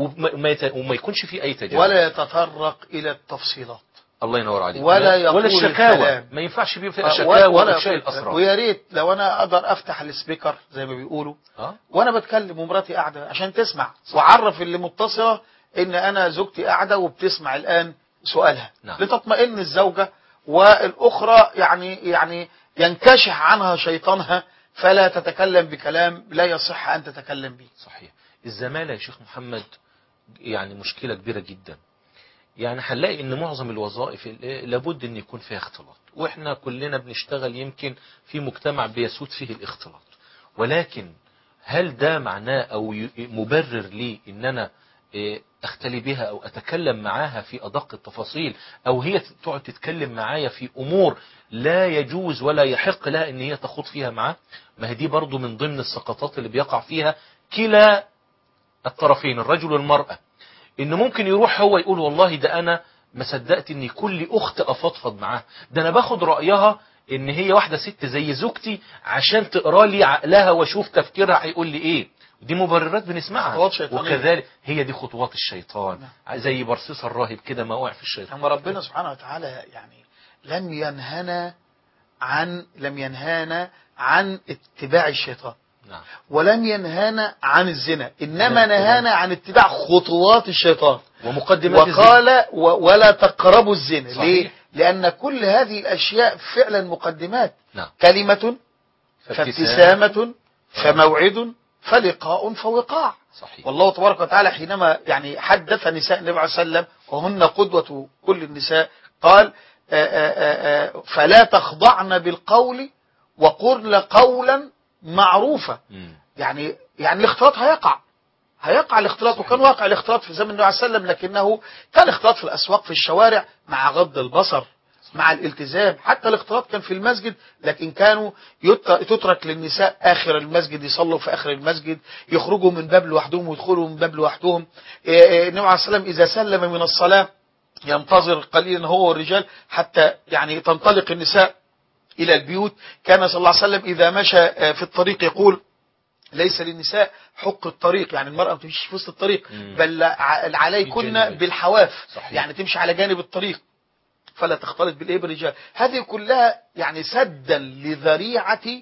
وما يكونش في أي تجاوز، ولا يتطرق إلى التفصيلات. الله ينور عليك. ولا الشكاوى، ما ينفعش فيها شكاوى ولا شيء الأسرار. ويا ريت لو أنا أقدر أفتح السبيكر زي ما بيقولوا وأنا بتكلم ومراتي قاعدة عشان تسمع، وأعرف اللي متصلة إن أنا زوجتي قاعدة وبتسمع الآن سؤالها. نعم. لتطمئن الزوجة، والأخرى يعني ينكشح عنها شيطانها فلا تتكلم بكلام لا يصح أن تتكلم به. صحيح. الزمالة يا شيخ محمد يعني مشكلة كبيرة جدا. يعني هنلاقي ان معظم الوظائف لابد ان يكون فيها اختلاط، واحنا كلنا بنشتغل يمكن في مجتمع بيسود فيه الاختلاط، ولكن هل ده معناه او مبرر لي ان انا اختلي بها او اتكلم معاها في ادق التفاصيل، او هي تقعد تتكلم معايا في امور لا يجوز ولا يحق لها ان هي تخوض فيها معاه؟ ما هي دي برضو من ضمن السقطات اللي بيقع فيها كلا الطرفين، الرجل والمرأة، انه ممكن يروح هو يقول والله ده انا ما صدقت ان كل اخت افضفض معاها، ده انا باخد رايها ان هي واحده ست زي زوجتي عشان تقرا لي عقلها واشوف تفكيرها هيقول لي ايه. دي مبررات بنسمعها، وكذلك هي دي خطوات الشيطان. زي برصيص الراهب كده ما وقع في الشيطان. اما ربنا سبحانه وتعالى يعني لم ينهانا عن اتباع الشيطان. نعم. ولم ينهانا عن الزنا، إنما نهانا عن اتباع خطوات الشيطان ومقدمات وقال ولا تقربوا الزنا. صحيح. ليه؟ لأن كل هذه الأشياء فعلا مقدمات. نعم. كلمة فابتسامة فموعد فلقاء فوقاع. صحيح. والله تبارك وتعالى حينما يعني حدث نساء النبي عليه وسلم وهن قدوة كل النساء قال فلا تخضعن بالقول وقرن قولا معروفة. يعني الاختلاط هيقع الاختلاط. وكان واقع الاختلاط في زمن النبي عليه وسلم، لكنه كان الاختلاط في الأسواق في الشوارع مع غض البصر مع الالتزام. حتى الاختلاط كان في المسجد، لكن كانوا تترك للنساء آخر المسجد يصلوا في آخر المسجد، يخرجوا من باب لوحدهم ويدخلوا من باب لوحدهم. النبي عليه السلام إذا سلم من الصلاة ينتظر قليلا هو والرجال حتى يعني تنطلق النساء إلى البيوت. كان صلى الله عليه وسلم إذا مشى في الطريق يقول ليس للنساء حق الطريق، يعني المرأة ما تمشيش في وسط الطريق، بل عليكن بالحواف. صحيح. يعني تمشي على جانب الطريق فلا تختلط بالرجال. هذه كلها يعني سدا لذريعة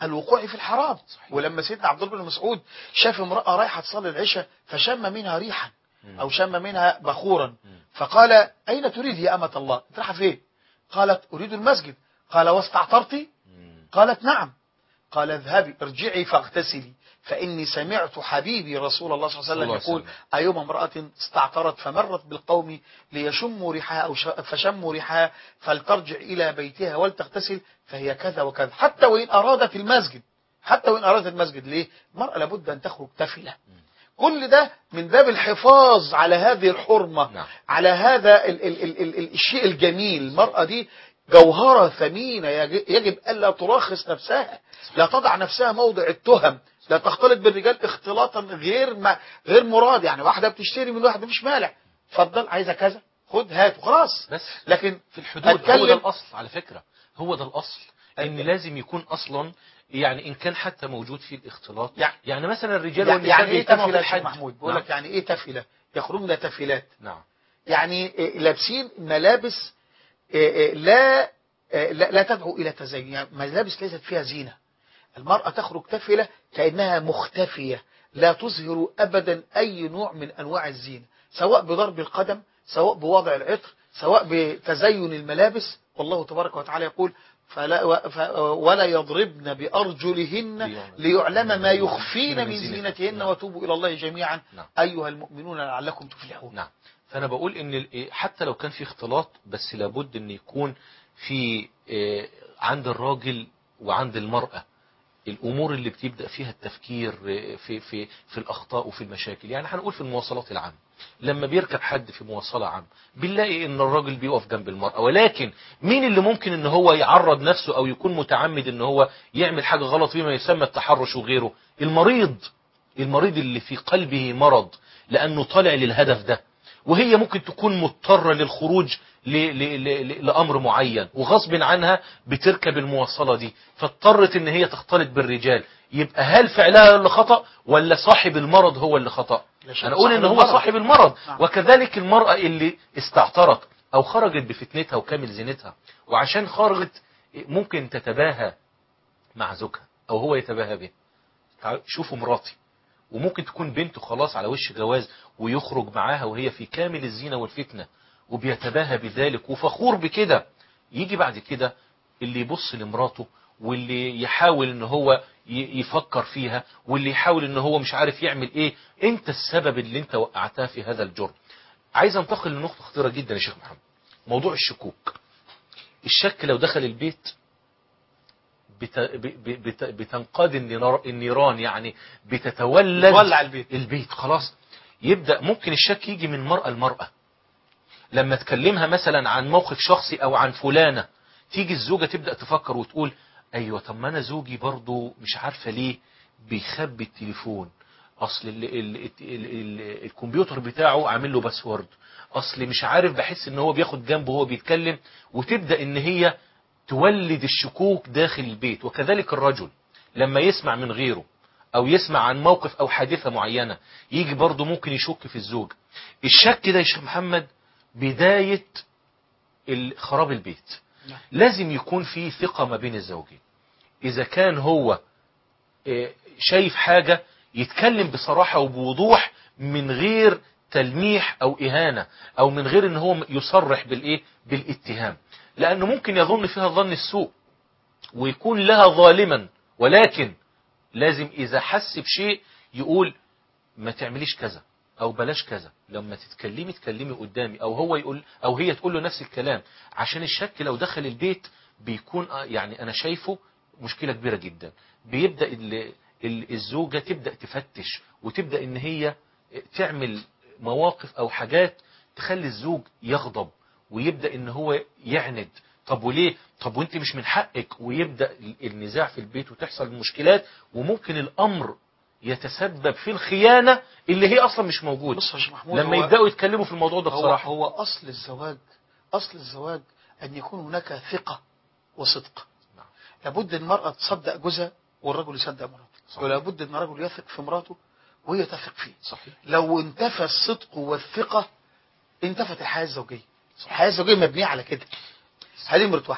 الوقوع في الحرام. صحيح. ولما سيدنا عبد الله بن مسعود شاف امرأة رايحة تصلي العشاء فشم منها ريحا أو شم منها بخورا، فقال أين تريد يا أمة الله؟ أنت رايحة فين؟ قالت أريد المسجد. قال واستعطرت؟ قالت نعم. قال اذهبي ارجعي فاغتسلي فإني سمعت حبيبي رسول الله صلى الله عليه وسلم يقول أيما امرأة استعطرت فمرت بالقوم ليشموا ريحها أو فشموا ريحها فلترجع إلى بيتها ولتغتسل فهي كذا وكذا. حتى وإن أرادت المسجد، حتى وإن أرادت المسجد. ليه؟ المرأة لابد أن تخرج تفلة. كل ده من باب الحفاظ على هذه الحرمة. نعم. على هذا الشيء الجميل. المرأة دي جوهرة ثمينة يجب ألا تراخص نفسها، لا تضع نفسها موضع التهم، لا تختلط بالرجال اختلاطا غير مراد. يعني واحدة بتشتري من واحدة مش مالع، اتفضل عايزة كذا خد هات وخلاص. بس لكن في الحدود هو ده الأصل على فكرة، هو ده الأصل إن لازم يكون أصلا يعني إن كان حتى موجود في الاختلاط. يعني مثلا الرجال والنساء يعني ايه بيتفلوا تفلة محمود؟ بقول لك يعني ايه تفلة؟ يخرجن تفلات. نعم. يعني لابسين ملابس لا تدعو إلى تزين، يعني ملابس ليست فيها زينة. المرأة تخرج تفلة كأنها مختفية، لا تظهر أبدا أي نوع من أنواع الزينة، سواء بضرب القدم، سواء بوضع العطر، سواء بتزين الملابس. والله تبارك وتعالى يقول ولا يضربن بأرجلهن ليعلم ما يخفين من زينتهن وتوبوا إلى الله جميعا أيها المؤمنون لعلكم تفلحون. نعم. فأنا بقول إن حتى لو كان في اختلاط بس لابد إن يكون في عند الراجل وعند المرأة الأمور اللي بتبدأ فيها التفكير في الأخطاء وفي المشاكل. يعني هنقول في المواصلات العامة لما بيركب حد في مواصلة عامة بنلاقي إن الراجل بيقف جنب المرأة، ولكن مين اللي ممكن إن هو يعرض نفسه أو يكون متعمد إن هو يعمل حاجة غلط فيما يسمى التحرش وغيره؟ المريض اللي في قلبه مرض لأنه طالع للهدف ده، وهي ممكن تكون مضطرة للخروج لأمر معين وغصب عنها بتركب المواصلة دي فاضطرت ان هي تختلط بالرجال. يبقى هل فعلها اللي خطأ ولا صاحب المرض هو اللي خطأ؟ انا اقول ان هو صاحب المرض. وكذلك المرأة اللي استعطرت او خرجت بفتنتها وكامل زينتها وعشان خرجت ممكن تتباهى مع زوجها او هو يتباهى به. شوفوا مراتي، وممكن تكون بنته خلاص على وش جواز ويخرج معاها وهي في كامل الزينة والفتنة وبيتباهى بذلك وفخور بكده. يجي بعد كده اللي يبص لمراته واللي يحاول ان هو يفكر فيها واللي يحاول ان هو مش عارف يعمل ايه. انت السبب اللي انت وقعتها في هذا الجرم. عايز انتقل لنقطة خطيرة جدا يا شيخ محمد، موضوع الشكوك. الشك لو دخل البيت بتنقاد النيران، يعني بتتولد البيت خلاص. يبدأ ممكن الشك يجي من مرأة لمرأة، لما تكلمها مثلا عن موقف شخصي او عن فلانة تيجي الزوجة تبدأ تفكر وتقول ايوه طب ما انا زوجي برضو مش عارفة ليه بيخبي التليفون، اصل الكمبيوتر بتاعه عامل له باسورد، اصل مش عارف بحس ان هو بياخد جنبه وهو بيتكلم، وتبدأ ان هي تولد الشكوك داخل البيت. وكذلك الرجل لما يسمع من غيره او يسمع عن موقف او حادثة معينة يجي برضو ممكن يشك في الزوج. الشك ده يا شيخ محمد بداية خراب البيت. لازم يكون في ثقة ما بين الزوجين. إذا كان هو شايف حاجة يتكلم بصراحة وبوضوح من غير تلميح أو إهانة أو من غير إن هو يصرح بالاتهام، لأنه ممكن يظن فيها ظن السوء ويكون لها ظالما. ولكن لازم إذا حس بشيء يقول ما تعمليش كذا او بلاش كذا، لما تكلمي قدامي او هو يقول او هي تقول له نفس الكلام. عشان الشك لو دخل البيت بيكون يعني انا شايفه مشكلة كبيرة جدا. بيبدأ الزوجة تبدأ تفتش وتبدأ ان هي تعمل مواقف او حاجات تخلي الزوج يغضب ويبدأ ان هو يعند. طب وليه؟ طب وانت مش من حقك؟ ويبدأ النزاع في البيت وتحصل المشكلات وممكن الامر يتسبب في الخيانة اللي هي أصلا مش موجودة. لما يبدأوا يتكلموا في الموضوع ده بصراحة هو أصل الزواج أن يكون هناك ثقة وصدق. لابد المرأة تصدق جوزها والرجل يصدق مراته، ولابد أن الرجل يثق في مراته وهي تثق فيه. صحيح. لو انتفى الصدق والثقة انتفت الحياة الزوجية. الحياة الزوجية مبنية على كده. هذه مرة واحد.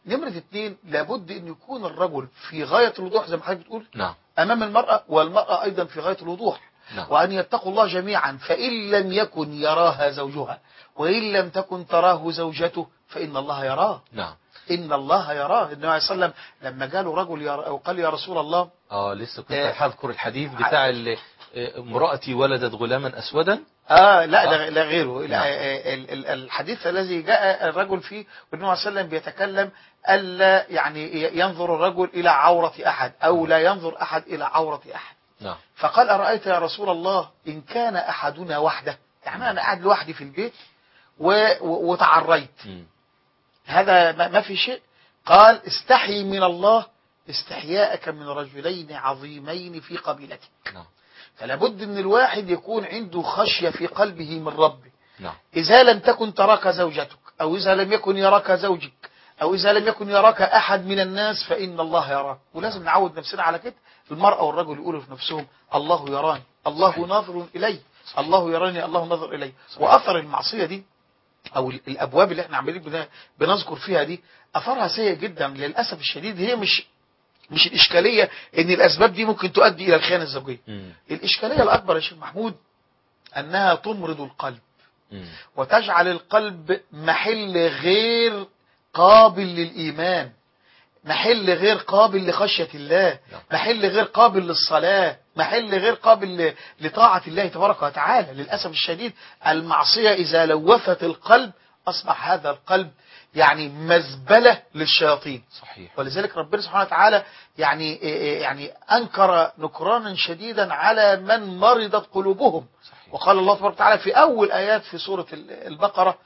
نمرة 2 لابد أن يكون الرجل في غاية الوضوح زي ما حضرتك بتقول نعم أمام المرأة، والمرأة أيضا في غاية الوضوح. نعم وأن يتقوا الله جميعا، فإن لم يكن يراها زوجها وإن لم تكن تراه زوجته فإن الله يراه. نعم. إن الله يراه. النبي عليه الصلاة والسلام لما جاله رجل وقال يا رسول الله لسه كنت هذكر الحديث بتاع امرأتي ولدت غلاما أسودا. لا غيره. نعم. الحديث الذي جاء الرجل فيه والنبي عليه الصلاة والسلام بيتكلم ألا يعني ينظر الرجل إلى عورة أحد أو لا ينظر أحد إلى عورة أحد. نعم. فقال أرأيت يا رسول الله إن كان أحدنا وحده، يعني أنا قاعد لوحدي في البيت وتعريت، هذا ما في شيء. قال استحي من الله استحياءك من رجلين عظيمين في قبيلتك. نعم. فلا بد من الواحد يكون عنده خشية في قلبه من ربه. نعم. إذا لم تكن تراك زوجتك أو إذا لم يكن يراك زوجك أو إذا لم يكن يراك أحد من الناس فإن الله يراك. ولازم نعود نفسنا على كده. المرأة والرجل يقولوا في نفسهم الله يراني، الله ناظر إلي، الله يراني، الله ناظر إلي. وأثر المعصية دي أو الأبواب اللي احنا عمالين بنذكر فيها دي أثرها سيء جدا للأسف الشديد. هي مش الإشكالية إن الأسباب دي ممكن تؤدي إلى الخيانة الزوجية. الإشكالية الأكبر يا شيخ محمود أنها تمرض القلب وتجعل القلب محل غير قابل للإيمان، محل غير قابل لخشية الله، محل غير قابل للصلاة، محل غير قابل لطاعة الله تبارك وتعالى. للأسف الشديد المعصية إذا لوثت القلب أصبح هذا القلب يعني مزبلة للشياطين. صحيح. ولذلك ربنا سبحانه وتعالى يعني أنكر نكرانا شديدا على من مرضت قلوبهم. صحيح. وقال الله تبارك وتعالى في أول آيات في سورة البقرة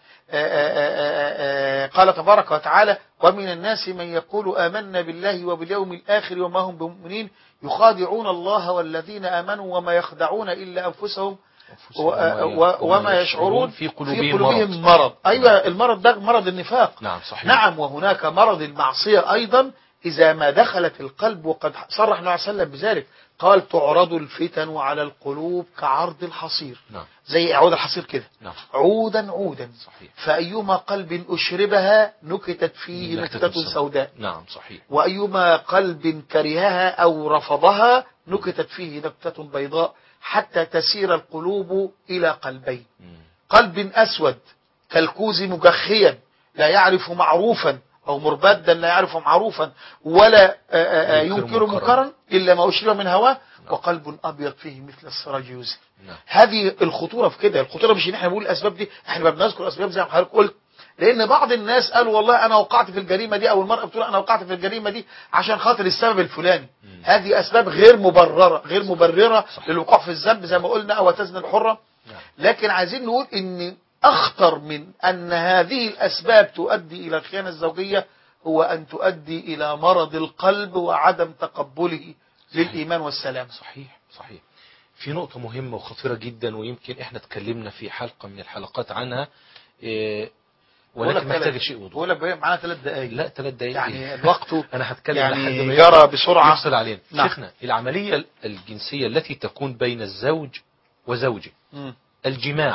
قال تبارك وتعالى ومن الناس من يقول آمنا بالله وباليوم الآخر وما هم بمؤمنين يخادعون الله والذين آمنوا وما يخدعون إلا أنفسهم وما يشعرون في قلوبهم مرض. أيوة المرض ده مرض النفاق. نعم صحيح. نعم. وهناك مرض المعصية أيضا إذا ما دخلت القلب، وقد صرح النبي صلى الله عليه وسلم بذلك قال تعرض الفتن على القلوب كعرض الحصير. نعم. زي عود الحصير كده. نعم. عودا عودا. صحيح. فأيما قلب أشربها نكتت فيه نكتة سوداء. نعم صحيح. وأيما قلب كرهها أو رفضها نكتت فيه نكتة بيضاء حتى تسير القلوب إلى قلبين. قلب أسود كالكوز مجخيا لا يعرف معروفا أو مربدا لا يعرف معروفا ولا ينكر منكرا إلا ما أشرب من هواه. وقلب أبيض فيه مثل السراج يوزن. هذه الخطورة في كده. الخطورة مش إن احنا بنقول الأسباب دي، احنا ما بنذكر أسباب زي ما حضرتك قلت، لأن بعض الناس قالوا والله أنا وقعت في الجريمة دي، أو المرأة بتقول أنا وقعت في الجريمة دي عشان خاطر السبب الفلاني. هذه أسباب غير مبررة للوقوع في الذنب زي ما قلنا أو تزن الحرة. لكن عايزين نقول إن أخطر من أن هذه الأسباب تؤدي إلى الخيانة الزوجية هو أن تؤدي إلى مرض القلب وعدم تقبله للإيمان والسلام. صحيح صحيح. في نقطة مهمة وخطيرة جدا ويمكن احنا اتكلمنا في حلقة من الحلقات عنها، ولكن محتاج شيء وضوح. بقول لك معانا 3 دقائق. لا 3 دقائق يعني الوقت انا هتكلم يعني لحد ما يرى بسرعة يفصل علينا. نعم. شيخنا العملية الجنسية التي تكون بين الزوج وزوجه الجماع،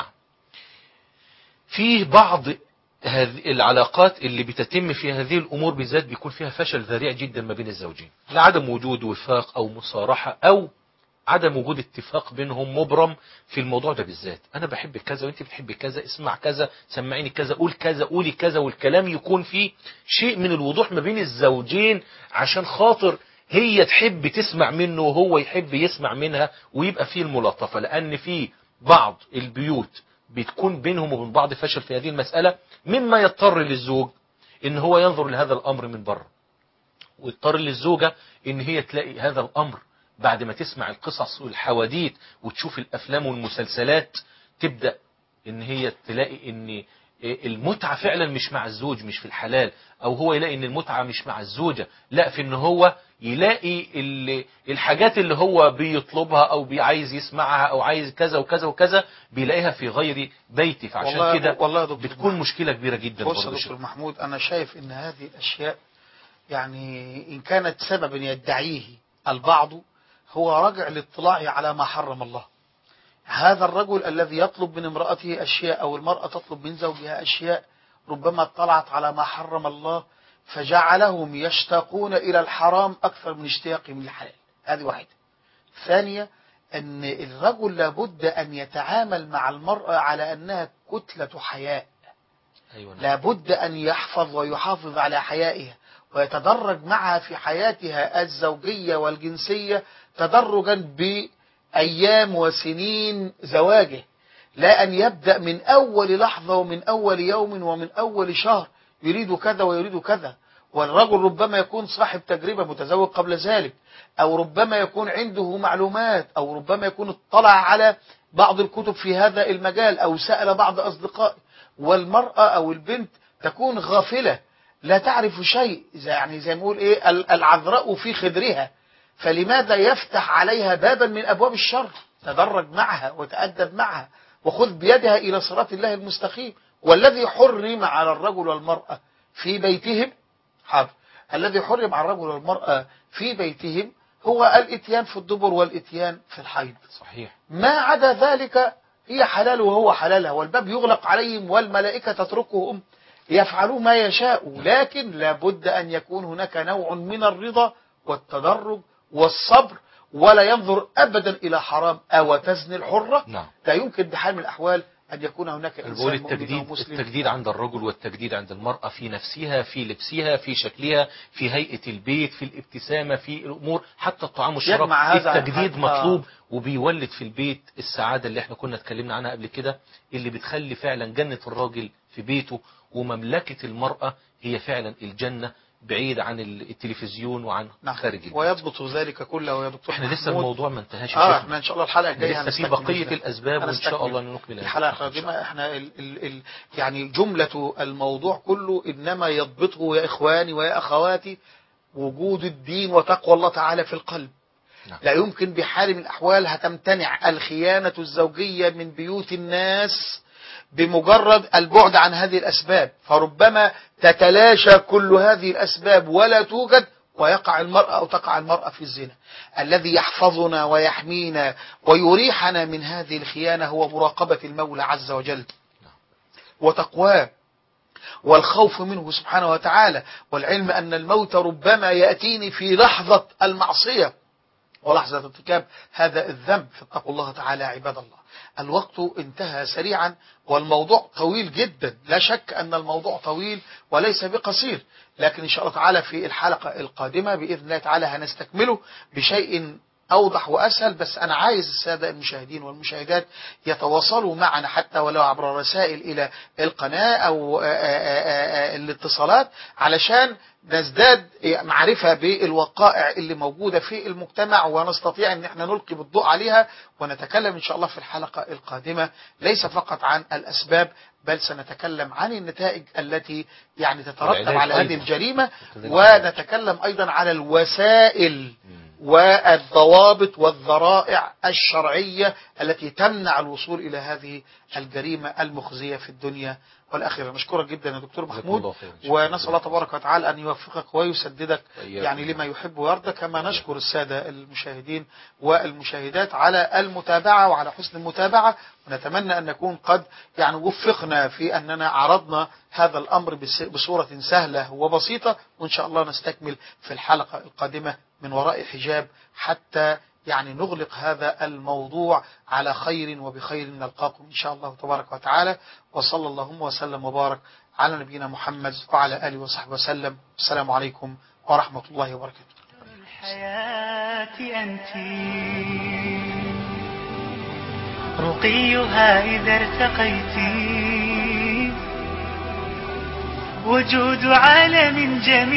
فيه بعض هذه العلاقات اللي بتتم في هذه الأمور بالذات بيكون فيها فشل ذريع جدا ما بين الزوجين لعدم وجود وفاق أو مصارحة أو عدم وجود اتفاق بينهم مبرم في الموضوع ده بالذات. أنا بحب كذا وأنت بتحب كذا، اسمع كذا، سمعيني كذا، قول كذا، قولي كذا، والكلام يكون فيه شيء من الوضوح ما بين الزوجين عشان خاطر هي تحب تسمع منه وهو يحب يسمع منها ويبقى فيه الملاطفة. لأن في بعض البيوت بتكون بينهم وبين بعض فشل في هذه المسألة، مما يضطر للزوج ان هو ينظر لهذا الامر من بره، ويضطر للزوجة ان هي تلاقي هذا الامر بعد ما تسمع القصص والحواديت وتشوف الافلام والمسلسلات، تبدأ ان هي تلاقي ان المتعة فعلا مش مع الزوج، مش في الحلال، او هو يلاقي ان المتعة مش مع الزوجة، لا في ان هو يلاقي الحاجات اللي هو بيطلبها او عايز يسمعها او عايز كذا وكذا وكذا بيلاقيها في غير بيته. فعشان كده بتكون مشكلة كبيرة جدا. بص يا دكتور محمود، انا شايف ان هذه الاشياء يعني ان كانت سببا يدعيه البعض هو راجع للاطلاع على ما حرم الله. هذا الرجل الذي يطلب من امرأته أشياء أو المرأة تطلب من زوجها أشياء ربما اطلعت على ما حرم الله فجعلهم يشتاقون إلى الحرام أكثر من اشتياقهم للحلال. هذه واحدة. ثانية، أن الرجل لابد أن يتعامل مع المرأة على أنها كتلة حياء. أيوة نعم. لابد أن يحفظ ويحافظ على حيائها ويتدرج معها في حياتها الزوجية والجنسية تدرجا بأيام وسنين زواجه، لا أن يبدأ من أول لحظة ومن أول يوم ومن أول شهر يريد كذا ويريد كذا. والرجل ربما يكون صاحب تجربة متزوج قبل ذلك، أو ربما يكون عنده معلومات، أو ربما يكون اطلع على بعض الكتب في هذا المجال، أو سأل بعض أصدقائه. والمرأة أو البنت تكون غافلة لا تعرف شيء، يعني زي ما نقول إيه، العذراء في خدرها، فلماذا يفتح عليها بابا من أبواب الشر؟ تدرج معها وتأدب معها وخذ بيدها إلى صراط الله المستقيم. والذي حرم على الرجل والمرأة في بيتهم، حاضر، الذي حرم على الرجل والمرأة في بيتهم هو الاتيان في الدبر والاتيان في الحيض. صحيح. ما عدا ذلك هي حلال وهو حلالها، والباب يغلق عليهم والملائكة تتركهم يفعلوا ما يشاء. لكن لابد أن يكون هناك نوع من الرضا والتدرج والصبر، ولا ينظر أبدا إلى حرام أو تزني الحرة. نعم. لا يمكن بحال من الأحوال أن يكون هناك بقول إنسان مؤمن ومسلم. التجديد عند الرجل والتجديد عند المرأة في نفسها، في لبسها، في شكلها، في هيئة البيت، في الابتسامة، في الأمور، حتى الطعام والشراب. التجديد مطلوب وبيولد في البيت السعادة اللي احنا كنا اتكلمنا عنها قبل كده، اللي بتخلي فعلا جنة الراجل في بيته، ومملكة المرأة هي فعلا الجنة بعيد عن التلفزيون وعن خارج البيت. ويضبط ذلك كله يا دكتور. احنا لسه الموضوع ما انتهاش. احنا ان شاء الله الحلقه الجايه لسه في بقيه الاسباب، وان شاء الله نكمل الحلقه القادمه. احنا يعني جمله الموضوع كله انما يضبطه يا اخواني ويا اخواتي وجود الدين وتقوى الله تعالى في القلب. نعم. لا يمكن بحال من الاحوال هتمتنع الخيانه الزوجيه من بيوت الناس بمجرد البعد عن هذه الأسباب، فربما تتلاشى كل هذه الأسباب ولا توجد، ويقع المرأة أو تقع المرأة في الزنا. الذي يحفظنا ويحمينا ويريحنا من هذه الخيانة هو مراقبة المولى عز وجل وتقواه والخوف منه سبحانه وتعالى، والعلم أن الموت ربما يأتيني في لحظة المعصية ولحظة ارتكاب هذا الذنب، فاتقوا الله تعالى عباد الله. الوقت انتهى سريعا والموضوع طويل جدا، لا شك أن الموضوع طويل وليس بقصير، لكن إن شاء الله تعالى في الحلقة القادمة بإذن الله تعالى هنستكمله بشيء أوضح وأسهل. بس أنا عايز السادة المشاهدين والمشاهدات يتواصلوا معنا حتى ولو عبر رسائل إلى القناة أو الاتصالات علشان نزداد معرفة بالوقائع اللي موجودة في المجتمع، ونستطيع أن احنا نلقي بالضوء عليها ونتكلم إن شاء الله في الحلقة القادمة ليس فقط عن الأسباب، بل سنتكلم عن النتائج التي يعني تترتب على هذه الجريمة، ونتكلم أيضا على الوسائل والضوابط والذرائع الشرعية التي تمنع الوصول إلى هذه الجريمة المخزية في الدنيا والآخرة. نشكرك جدا يا دكتور محمود، ونسأل الله تبارك وتعالى أن يوفقك ويسددك يعني لما يحب ويرضى. كما نشكر السادة المشاهدين والمشاهدات على المتابعة وعلى حسن المتابعة، ونتمنى أن نكون قد يعني وفقنا في أننا عرضنا هذا الأمر بصورة سهلة وبسيطة، وإن شاء الله نستكمل في الحلقة القادمة من وراء حجاب حتى يعني نغلق هذا الموضوع على خير وبخير نلقاكم إن شاء الله تبارك وتعالى. وصلى اللهم وسلم وبارك على نبينا محمد وعلى آله وصحبه وسلم. السلام عليكم ورحمة الله وبركاته. الحياة أنت رقيها إذا ارتقيت، وجود عالم جميل